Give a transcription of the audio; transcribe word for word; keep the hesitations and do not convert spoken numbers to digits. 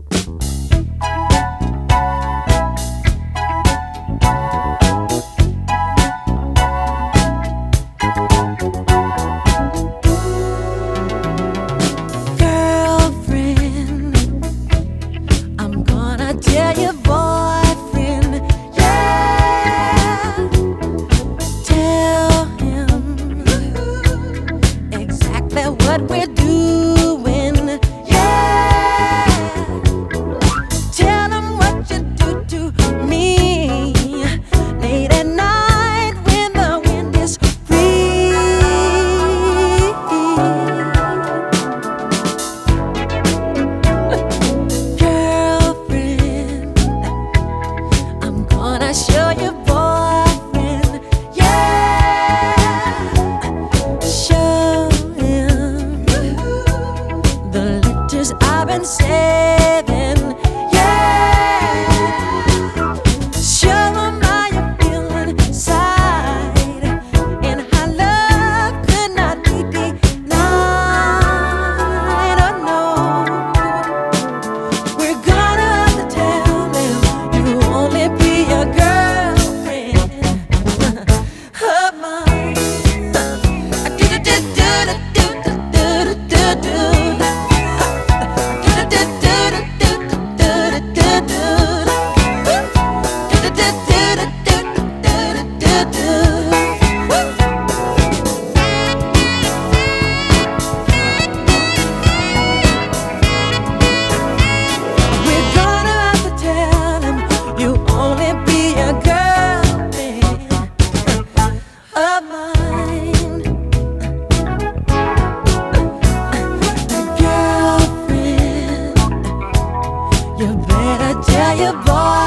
Tell your boyfriend, yeah, tell him exactly what we're doing, yeah, tell him what you do to me late at night when the wind is free. Show your boyfriend, yeah, show him the letters I've been saving, yeah, show him how you feel inside and how love could not be denied. Oh no, we're gonna have to tell them you only be a girl. You better tell your boy.